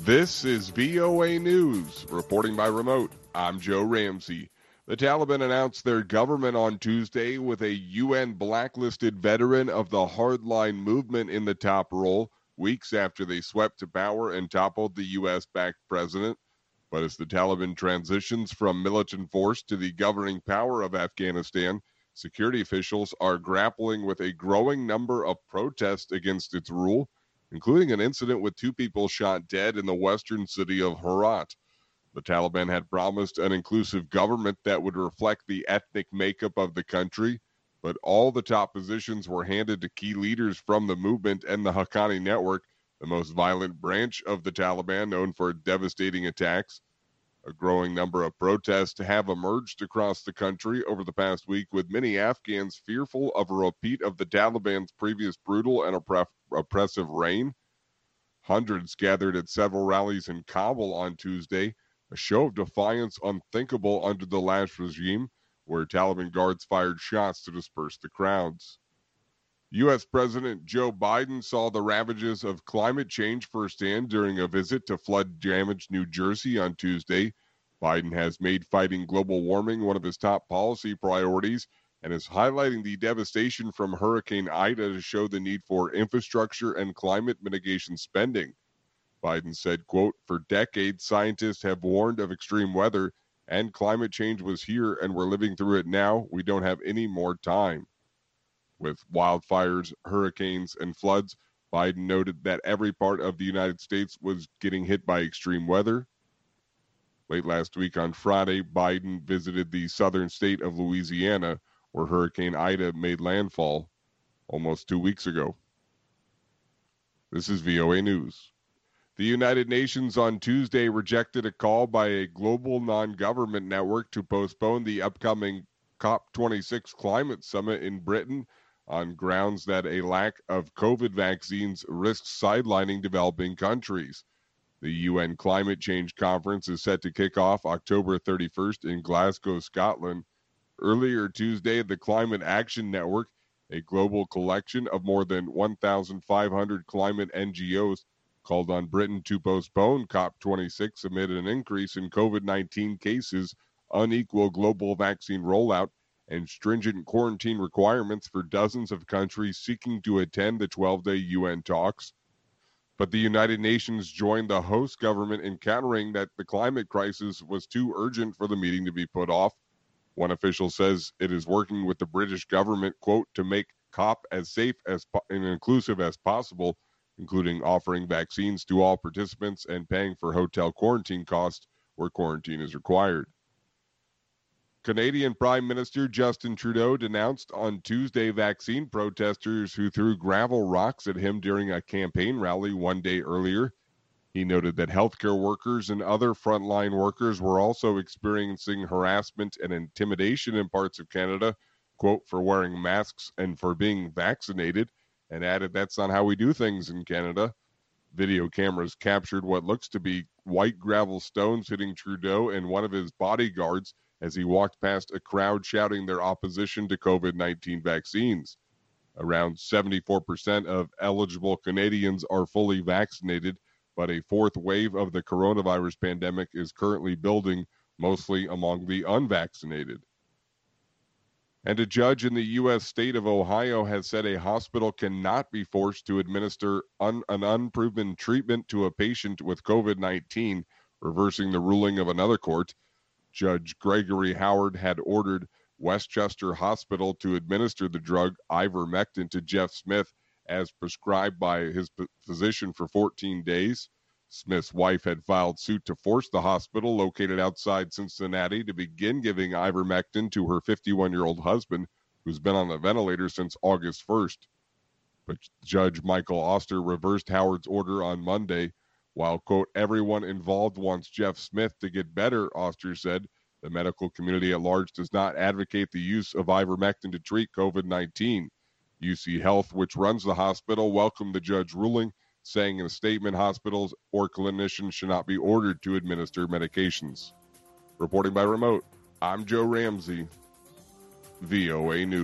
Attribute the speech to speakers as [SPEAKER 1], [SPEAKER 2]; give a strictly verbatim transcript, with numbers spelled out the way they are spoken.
[SPEAKER 1] This is V O A News, reporting by remote. I'm Joe Ramsey. The Taliban announced their government on Tuesday with a U N blacklisted veteran of the hardline movement in the top role, weeks after they swept to power and toppled the U S-backed president. But as the Taliban transitions from militant force to the governing power of Afghanistan, security officials are grappling with a growing number of protests against its rule, including an incident with two people shot dead in the western city of Herat. The Taliban had promised an inclusive government that would reflect the ethnic makeup of the country, but all the top positions were handed to key leaders from the movement and the Haqqani Network, the most violent branch of the Taliban known for devastating attacks. A growing number of protests have emerged across the country over the past week, with many Afghans fearful of a repeat of the Taliban's previous brutal and oppre- oppressive reign. Hundreds gathered at several rallies in Kabul on Tuesday, a show of defiance unthinkable under the last regime, where Taliban guards fired shots to disperse the crowds. U S President Joe Biden saw the ravages of climate change firsthand during a visit to flood-damaged New Jersey on Tuesday. Biden has made fighting global warming one of his top policy priorities and is highlighting the devastation from Hurricane Ida to show the need for infrastructure and climate mitigation spending. Biden said, quote, "For decades, scientists have warned of extreme weather, and climate change was here, and we're living through it now. We don't have any more time." With wildfires, hurricanes, and floods, Biden noted that every part of the United States was getting hit by extreme weather. Late last week on Friday, Biden visited the southern state of Louisiana, where Hurricane Ida made landfall almost two weeks ago. This is V O A News. The United Nations on Tuesday rejected a call by a global non-government network to postpone the upcoming COP twenty-six climate summit in Britain on grounds that a lack of COVID vaccines risks sidelining developing countries. The U N Climate Change Conference is set to kick off October thirty-first in Glasgow, Scotland. Earlier Tuesday, the Climate Action Network, a global collection of more than one thousand five hundred climate N G Os, called on Britain to postpone COP twenty-six amid an increase in COVID nineteen cases, unequal global vaccine rollout, and stringent quarantine requirements for dozens of countries seeking to attend the twelve-day U N talks. But the United Nations joined the host government in countering that the climate crisis was too urgent for the meeting to be put off. One official says it is working with the British government, quote, to make COP as safe as po- and inclusive as possible, including offering vaccines to all participants and paying for hotel quarantine costs where quarantine is required. Canadian Prime Minister Justin Trudeau denounced on Tuesday vaccine protesters who threw gravel rocks at him during a campaign rally one day earlier. He noted that healthcare workers and other frontline workers were also experiencing harassment and intimidation in parts of Canada, quote, for wearing masks and for being vaccinated, and added that's not how we do things in Canada. Video cameras captured what looks to be white gravel stones hitting Trudeau and one of his bodyguards as he walked past a crowd shouting their opposition to COVID nineteen vaccines. Around seventy-four percent of eligible Canadians are fully vaccinated, but a fourth wave of the coronavirus pandemic is currently building, mostly among the unvaccinated. And a judge in the U S state of Ohio has said a hospital cannot be forced to administer un- an unproven treatment to a patient with COVID nineteen, reversing the ruling of another court. Judge Gregory Howard had ordered Westchester Hospital to administer the drug ivermectin to Jeff Smith as prescribed by his physician for fourteen days. Smith's wife had filed suit to force the hospital located outside Cincinnati to begin giving ivermectin to her fifty-one-year-old husband, who's been on a ventilator since August first. But Judge Michael Oster reversed Howard's order on Monday. While, quote, everyone involved wants Jeff Smith to get better, Oster said, the medical community at large does not advocate the use of ivermectin to treat COVID nineteen. U C Health, which runs the hospital, welcomed the judge's ruling, saying in a statement hospitals or clinicians should not be ordered to administer medications. Reporting by remote, I'm Joe Ramsey, V O A News.